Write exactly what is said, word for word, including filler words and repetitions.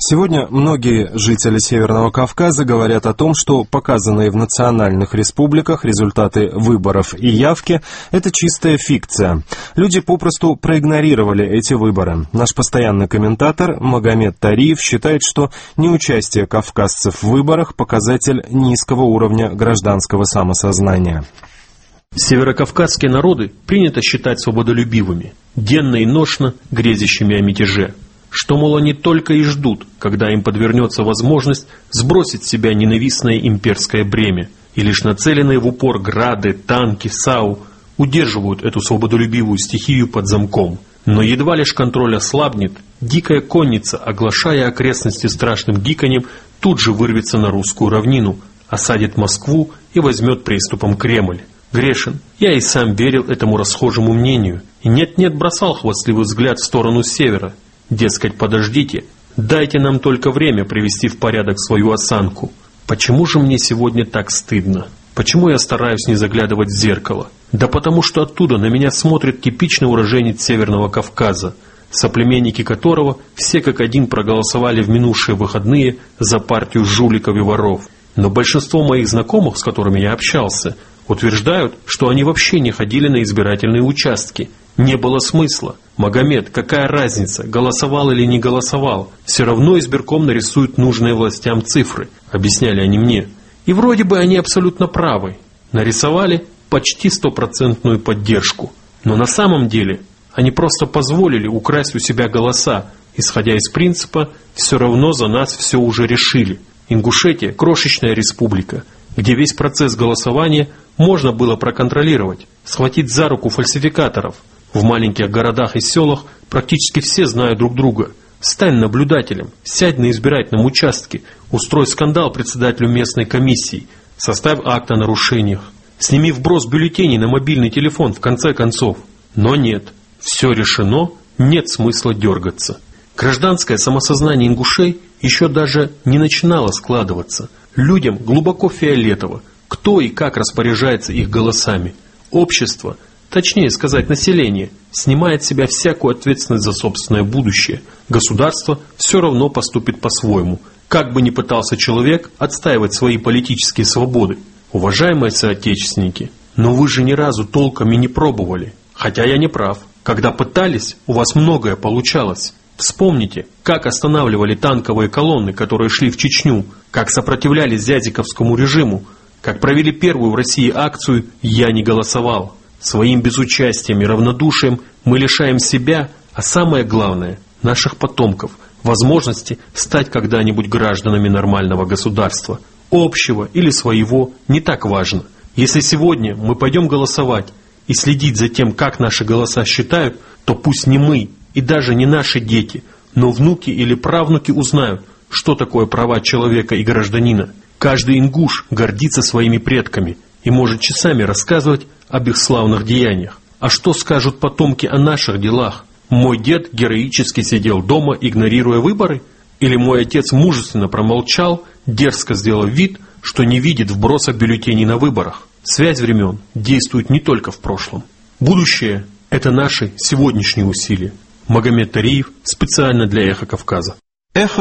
Сегодня многие жители Северного Кавказа говорят о том, что показанные в национальных республиках результаты выборов и явки – это чистая фикция. Люди попросту проигнорировали эти выборы. Наш постоянный комментатор Магомед Тариев считает, что неучастие кавказцев в выборах – показатель низкого уровня гражданского самосознания. Северокавказские народы принято считать свободолюбивыми, денно и ношно грезящими о мятеже. Что, мол, они только и ждут, когда им подвернется возможность сбросить с себя ненавистное имперское бремя, и лишь нацеленные в упор грады, танки, САУ удерживают эту свободолюбивую стихию под замком. Но едва лишь контроль ослабнет, дикая конница, оглашая окрестности страшным гиканьем, тут же вырвется на русскую равнину, осадит Москву и возьмет приступом Кремль. Грешен. Я и сам верил этому расхожему мнению, и нет-нет бросал хвастливый взгляд в сторону севера. Дескать, подождите, дайте нам только время привести в порядок свою осанку. Почему же мне сегодня так стыдно? Почему я стараюсь не заглядывать в зеркало? Да потому что оттуда на меня смотрит типичный уроженец Северного Кавказа, соплеменники которого все как один проголосовали в минувшие выходные за партию жуликов и воров. Но большинство моих знакомых, с которыми я общался, утверждают, что они вообще не ходили на избирательные участки. Не было смысла. Магомед, какая разница, голосовал или не голосовал? Все равно избирком нарисует нужные властям цифры, объясняли они мне. И вроде бы они абсолютно правы. Нарисовали почти стопроцентную поддержку. Но на самом деле они просто позволили украсть у себя голоса, исходя из принципа «все равно за нас все уже решили». Ингушетия – крошечная республика, где весь процесс голосования можно было проконтролировать, схватить за руку фальсификаторов. В маленьких городах и селах практически все знают друг друга. Стань наблюдателем, сядь на избирательном участке, устрой скандал председателю местной комиссии, составь акт о нарушениях, сними вброс бюллетеней на мобильный телефон в конце концов. Но нет, все решено, нет смысла дергаться. Гражданское самосознание ингушей еще даже не начинало складываться. Людям глубоко фиолетово, кто и как распоряжается их голосами. Общество, точнее сказать население, снимает с себя всякую ответственность за собственное будущее. Государство все равно поступит по-своему. Как бы ни пытался человек отстаивать свои политические свободы. Уважаемые соотечественники, но вы же ни разу толком и не пробовали. Хотя я не прав. Когда пытались, у вас многое получалось. Вспомните, как останавливали танковые колонны, которые шли в Чечню, как сопротивлялись зязиковскому режиму, как провели первую в России акцию «Я не голосовал». Своим безучастием и равнодушием мы лишаем себя, а самое главное, наших потомков, возможности стать когда-нибудь гражданами нормального государства. Общего или своего не так важно. Если сегодня мы пойдем голосовать и следить за тем, как наши голоса считают, то пусть не мы и даже не наши дети, но внуки или правнуки узнают, что такое права человека и гражданина. Каждый ингуш гордится своими предками и может часами рассказывать об их славных деяниях. А что скажут потомки о наших делах? Мой дед героически сидел дома, игнорируя выборы? Или мой отец мужественно промолчал, дерзко сделав вид, что не видит вброса бюллетеней на выборах? Связь времен действует не только в прошлом. Будущее – это наши сегодняшние усилия. Магомед Тариев специально для Эхо Кавказа.